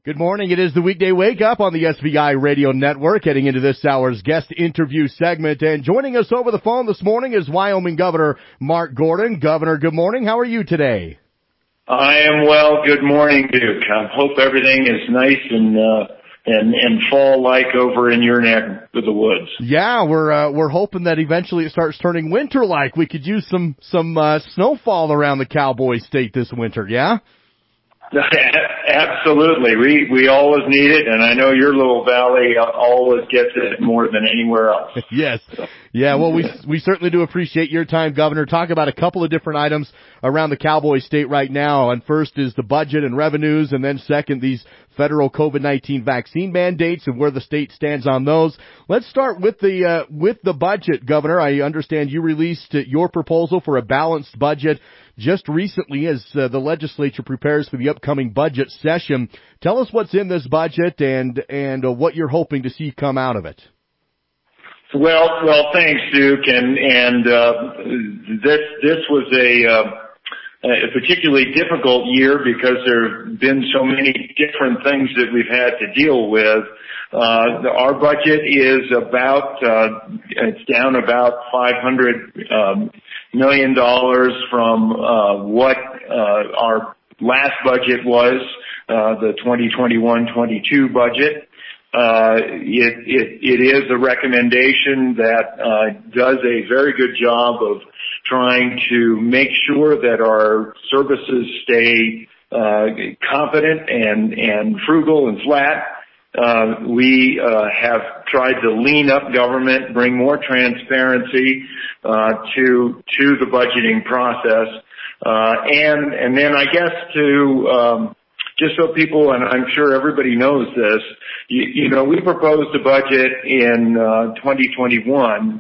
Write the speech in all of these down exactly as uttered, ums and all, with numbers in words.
Good morning. It is the weekday wake up on the S V I Radio Network, heading into this hour's guest interview segment. And joining us over the phone this morning is Wyoming Governor Mark Gordon. Governor, good morning. How are you today? I am well. Good morning, Duke. I hope everything is nice and uh, and and fall-like over in your neck of the woods. Yeah, we're uh, we're hoping that eventually it starts turning winter-like. We could use some some uh, snowfall around the Cowboy State this winter. Yeah. Absolutely. We we always need it, and I know your little valley always gets it more than anywhere else. Yes. Yeah, well, we we certainly do appreciate your time, Governor. Talk about a couple of different items around the Cowboy State right now. And first is the budget and revenues, and then second, these federal COVID nineteen vaccine mandates and where the state stands on those. Let's start with the uh, with the budget, Governor. I understand you released your proposal for a balanced budget just recently as uh, the legislature prepares for the upcoming budget session. Tell us what's in this budget and and uh, what you're hoping to see come out of it. Well, well, thanks, Duke. And and uh, this this was a, uh, a particularly difficult year because there have been so many different things that we've had to deal with. Uh, our budget is about uh, it's down about five hundred um, million dollars from uh, what uh, our last budget was, uh, the twenty twenty-one twenty-two budget. Uh, it, it, it is a recommendation that uh, does a very good job of trying to make sure that our services stay uh, competent and, and frugal and flat. Uh, we uh, have tried to lean up government, bring more transparency uh, to to the budgeting process, uh, and and then I guess to um, just so people, and I'm sure everybody knows this, you, you know, we proposed a budget in uh, twenty twenty-one,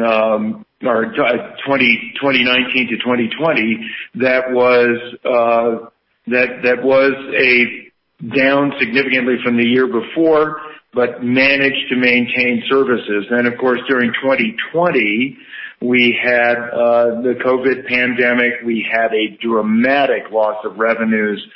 um, or twenty, twenty nineteen to twenty twenty, that was uh, that that was a down significantly from the year before, but managed to maintain services. And of course, during twenty twenty, we had uh, the COVID pandemic. We had a dramatic loss of revenues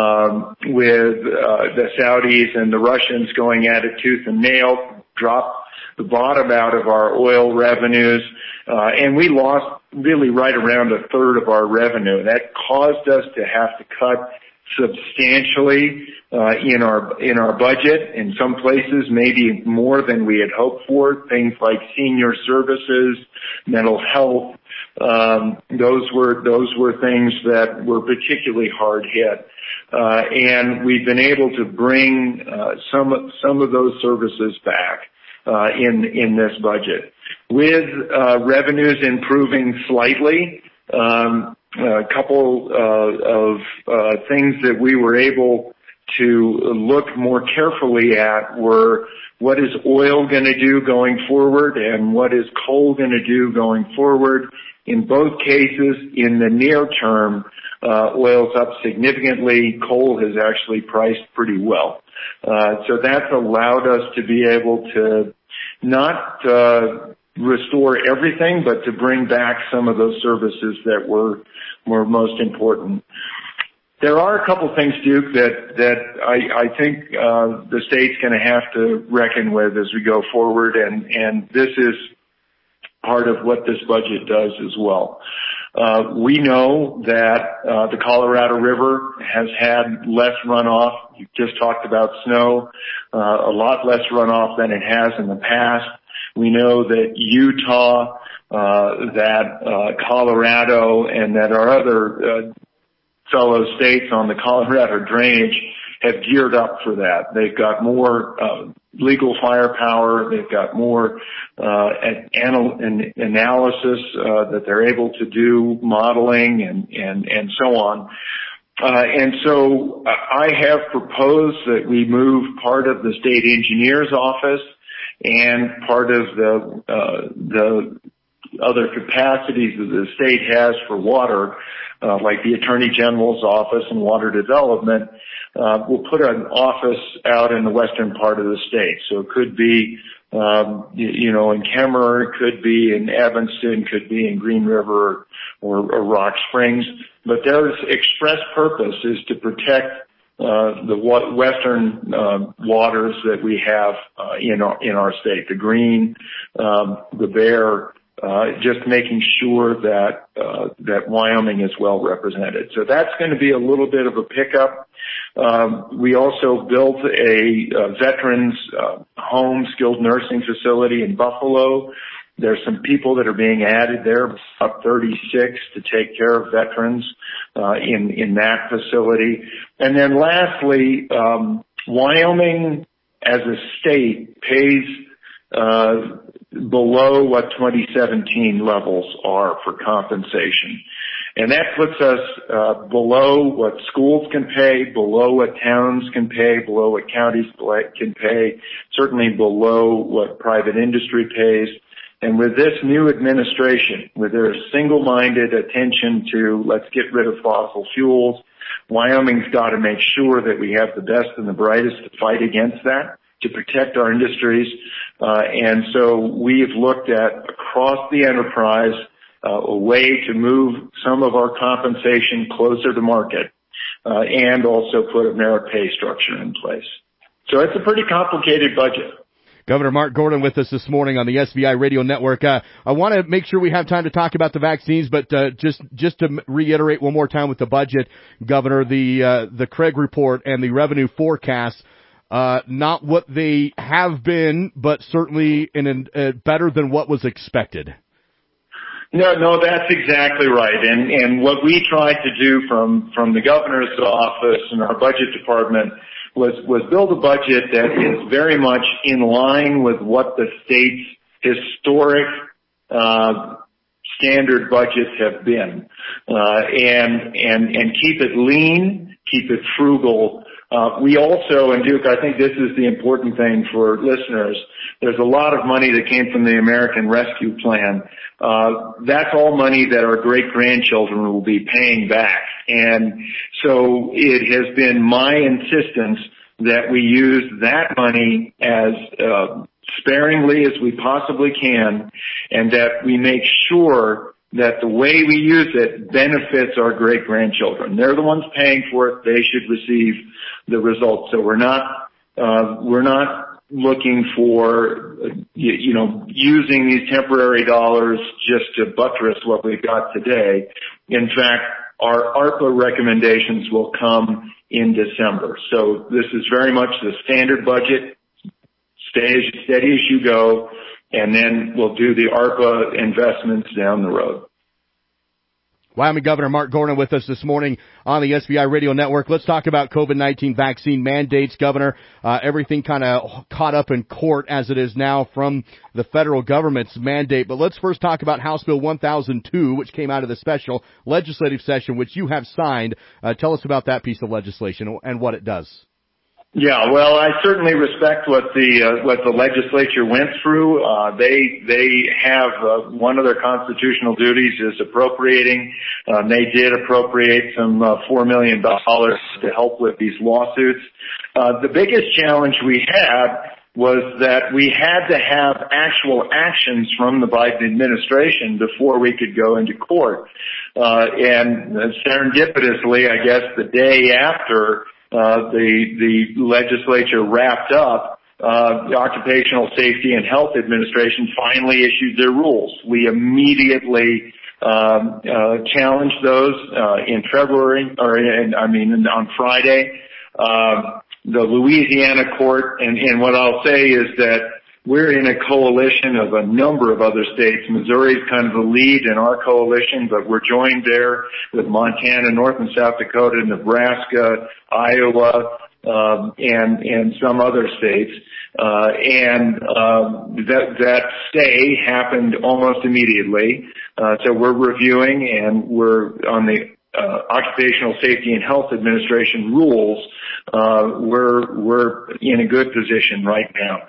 um, with uh, the Saudis and the Russians going at it tooth and nail, dropped the bottom out of our oil revenues, uh, and we lost really right around a third of our revenue. That caused us to have to cut substantially uh, in our in our budget. In some places, maybe more than we had hoped for. Things like senior services, mental health. Um, those were those were things that were particularly hard hit, uh, and we've been able to bring uh, some some of those services back uh, in in this budget, with uh, revenues improving slightly. Um, A couple uh, of uh, things that we were able to look more carefully at were what is oil going to do going forward and what is coal going to do going forward. In both cases, in the near term, uh, oil's up significantly. Coal has actually priced pretty well. Uh, so that's allowed us to be able to not uh, restore everything, but to bring back some of those services that were were most important. There are a couple things, Duke, that that I, I think uh, the state's going to have to reckon with as we go forward, and and this is part of what this budget does as well. Uh, we know that uh, the Colorado River has had less runoff. You just talked about snow, uh, a lot less runoff than it has in the past. We know that Utah, uh, that uh, Colorado, and that our other uh, fellow states on the Colorado drainage have geared up for that. They've got more uh, legal firepower. They've got more uh, anal- an analysis uh, that they're able to do, modeling, and and and so on. Uh, and so I have proposed that we move part of the state engineer's office and part of the uh, the other capacities that the state has for water, uh, like the Attorney General's office and water development. Uh, we'll put an office out in the western part of the state. So it could be, um, you, you know, in Kemmerer, it could be in Evanston, could be in Green River or, or Rock Springs. But their express purpose is to protect uh, the wa- western uh, waters that we have uh, in our in our state, the Green, um, the Bear. Uh, just making sure that, uh, that Wyoming is well represented. So that's going to be a little bit of a pickup. Um, we also built a, a veterans, uh, home skilled nursing facility in Buffalo. There's some people that are being added there, up thirty-six to take care of veterans, uh, in, in that facility. And then lastly, um, Wyoming as a state pays, uh, below what twenty seventeen levels are for compensation. And that puts us uh, below what schools can pay, below what towns can pay, below what counties can pay, certainly below what private industry pays. And with this new administration, with their single-minded attention to let's get rid of fossil fuels, Wyoming's got to make sure that we have the best and the brightest to fight against that, to protect our industries. Uh, and so we've looked at across the enterprise uh, a way to move some of our compensation closer to market uh, and also put a merit pay structure in place. So it's a pretty complicated budget. Governor Mark Gordon with us this morning on the S B I Radio Network. Uh, I want to make sure we have time to talk about the vaccines, but uh, just just to reiterate one more time with the budget, Governor, the uh, the Craig report and the revenue forecast. Uh, not what they have been, but certainly in an, uh, better than what was expected. No, no, that's exactly right. And, and what we tried to do from, from the governor's office and our budget department was, was build a budget that is very much in line with what the state's historic, uh, standard budgets have been. Uh, and, and, and keep it lean, keep it frugal. Uh, we also, and Duke, I think this is the important thing for listeners, there's a lot of money that came from the American Rescue Plan. Uh, that's all money that our great-grandchildren will be paying back. And so it has been my insistence that we use that money as uh, sparingly as we possibly can, and that we make sure that the way we use it benefits our great-grandchildren. They're the ones paying for it. They should receive the results. So we're not, uh, we're not looking for, uh, you, you know, using these temporary dollars just to buttress what we've got today. In fact, our ARPA recommendations will come in December. So this is very much the standard budget, stay steady as you go, and then we'll do the ARPA investments down the road. Wyoming Governor Mark Gordon with us this morning on the S B I Radio Network. Let's talk about COVID nineteen vaccine mandates, Governor. Uh, everything kind of caught up in court as it is now from the federal government's mandate. But let's first talk about House Bill one thousand two, which came out of the special legislative session, which you have signed. Uh, tell us about that piece of legislation and what it does. Yeah, well, I certainly respect what the uh, what the legislature went through. Uh, they they have uh, one of their constitutional duties is appropriating. Um, they did appropriate some uh, four million dollars to help with these lawsuits. Uh, the biggest challenge we had was that we had to have actual actions from the Biden administration before we could go into court. Uh, and serendipitously, I guess the day after Uh, the, the legislature wrapped up, uh, the Occupational Safety and Health Administration finally issued their rules. We immediately, um, uh, challenged those, uh, in February, or in, I mean, on Friday. Uh, the Louisiana court, and, and what I'll say is that we're in a coalition of a number of other states. Missouri's kind of the lead in our coalition, but we're joined there with Montana, North and South Dakota, Nebraska, Iowa, um, and and some other states. Uh, and um, that that stay happened almost immediately. Uh, so we're reviewing, and we're on the uh, Occupational Safety and Health Administration rules. Uh, we're we're in a good position right now.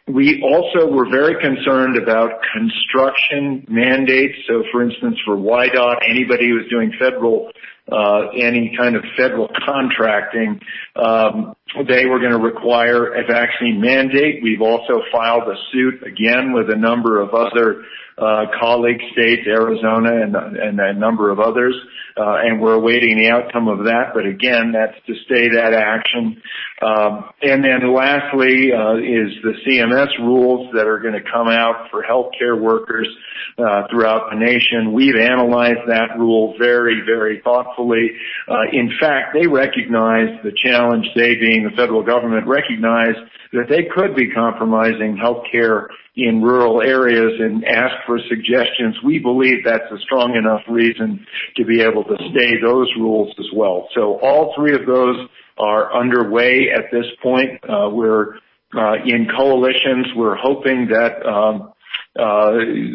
We also were very concerned about construction mandates. So, for instance, for Y DOT, anybody who was doing federal, uh, any kind of federal contracting, um, they were going to require a vaccine mandate. We've also filed a suit again with a number of other uh, colleague states, Arizona and, and a number of others, uh, and we're awaiting the outcome of that. But again, that's to stay that action. Um, and then lastly uh, is the C M S rules that are going to come out for healthcare workers uh, throughout the nation. We've analyzed that rule very, very thoughtfully. Uh, in fact, they recognize the challenge, they being the federal government, recognize that they could be compromising healthcare in rural areas and ask for suggestions. We believe that's a strong enough reason to be able to stay those rules as well. So all three of those are underway at this point. Uh, we're uh, in coalitions. We're hoping that um, uh,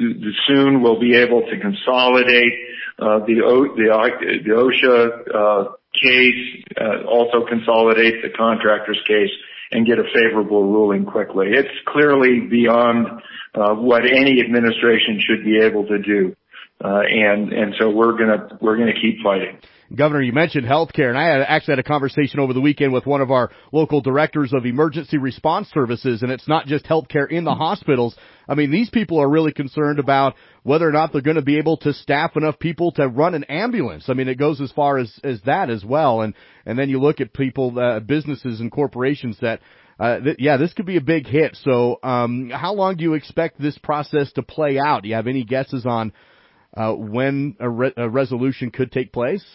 soon we'll be able to consolidate uh, the, o- the, the OSHA uh, case, uh, also consolidate the contractor's case, and get a favorable ruling quickly. It's clearly beyond uh, what any administration should be able to do, uh, and and so we're gonna we're gonna keep fighting. Governor, you mentioned healthcare, and I had actually had a conversation over the weekend with one of our local directors of emergency response services, and it's not just healthcare in the hospitals. I mean, these people are really concerned about whether or not they're going to be able to staff enough people to run an ambulance. I mean, it goes as far as, as that as well. And, and then you look at people, uh, businesses and corporations that, uh, th- yeah, this could be a big hit. So, um, how long do you expect this process to play out? Do you have any guesses on, uh, when a, re- a resolution could take place?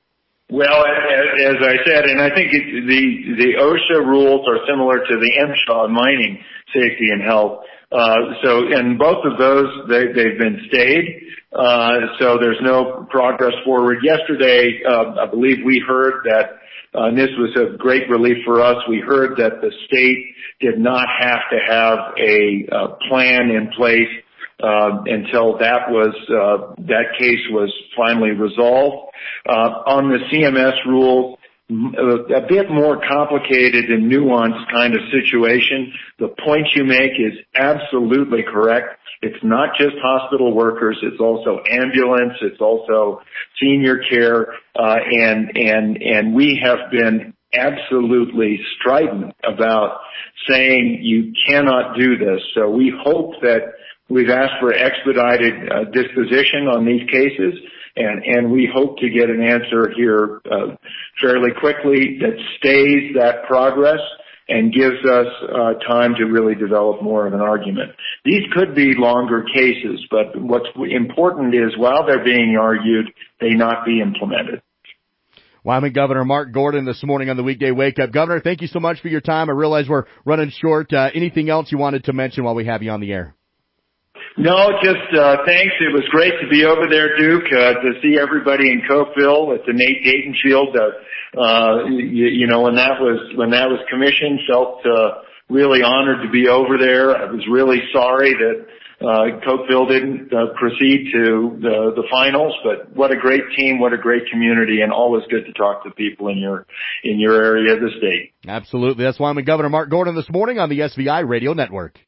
Well, as I said, and I think it, the the OSHA rules are similar to the MSHA, mining safety and health. Uh, so, and both of those, they, they've been stayed. Uh, so there's no progress forward. Yesterday, uh, I believe we heard that, uh, and this was a great relief for us. We heard that the state did not have to have a, uh, plan in place, uh, until that was, uh, that case was finally resolved. Uh, on the C M S rules, a bit more complicated and nuanced kind of situation. The point you make is absolutely correct. It's not just hospital workers. It's also ambulance. It's also senior care. Uh, and, and, and we have been absolutely strident about saying you cannot do this. So we hope that we've asked for expedited uh, disposition on these cases. And, and we hope to get an answer here uh, fairly quickly that stays that progress and gives us uh, time to really develop more of an argument. These could be longer cases, but what's important is while they're being argued, they not be implemented. Wyoming Governor Mark Gordon this morning on the Weekday Wake Up. Governor, thank you so much for your time. I realize we're running short. Uh, anything else you wanted to mention while we have you on the air? No, just uh thanks. It was great to be over there, Duke, uh, to see everybody in Cokeville at the Nate Dayton Field. Uh, uh you, you know, when that was when that was commissioned, felt uh, really honored to be over there. I was really sorry that uh Cokeville didn't uh, proceed to the the finals, but what a great team, what a great community, and always good to talk to people in your in your area of the state. Absolutely. That's Wyoming Governor Mark Gordon this morning on the S V I Radio Network.